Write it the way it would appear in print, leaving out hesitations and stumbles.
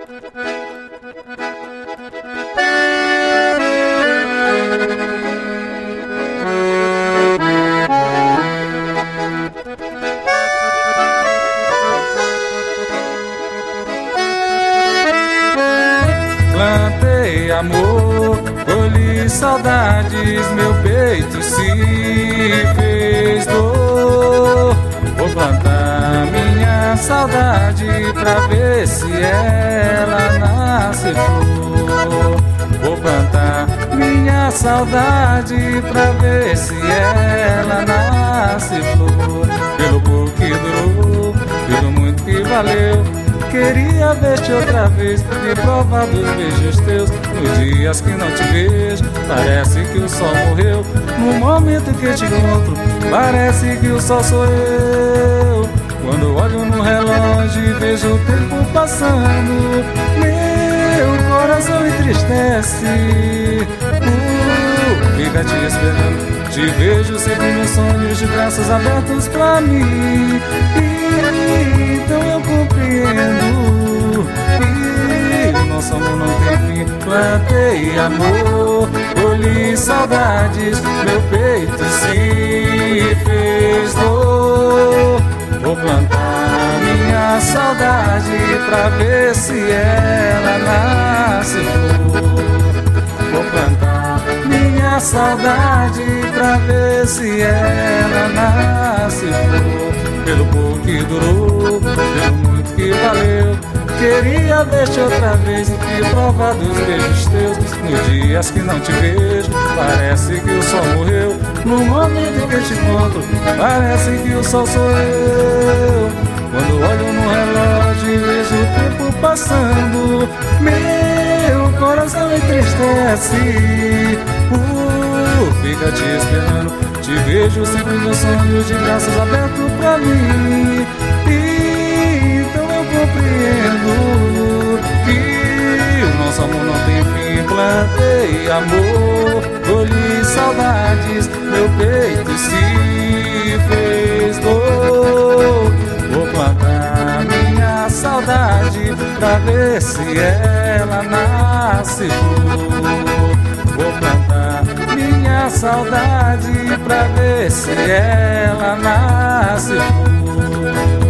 Plantei amor, colhi saudades, meu peito se fez dor. Vou plantar minha saudade pra ver se ela nasce flor. Vou plantar minha saudade pra ver se ela nasce flor. Pelo pouco que durou, pelo muito que valeu, queria ver-te outra vez e provar dos beijos teus. Nos dias que não te vejo, parece que o sol morreu. No momento que te encontro, parece que o sol sou eu. Quando olho no relógio e vejo o tempo passando, meu coração entristece. Fica te esperando, te vejo sempre nos sonhos, de braços abertos pra mim. Então eu compreendo que o nosso amor não tem fim. Plantei amor, colhi saudades, meu peito se fez dor. Vou plantar minha saudade pra ver se ela nasce flor. Vou plantar minha saudade pra ver se ela nasce flor. Pelo pouco que durou, pelo muito que valeu, queria ver-te outra vez e provar dos beijos teus. Nos dias que não te vejo, parece que o sol morreu. No momento que te encontro, parece que o sol sou eu. Quando olho no relógio e vejo o tempo passando, meu coração entristece. Fica te esperando, te vejo sempre nos sonhos, de braços abertos pra mim. Então eu compreendo que o nosso amor não tem fim. Plantei amor, colhi saudades, meu peito se fez dor. Vou plantar minha saudade pra ver se ela nasce flor. Vou plantar minha saudade pra ver se ela nasce flor.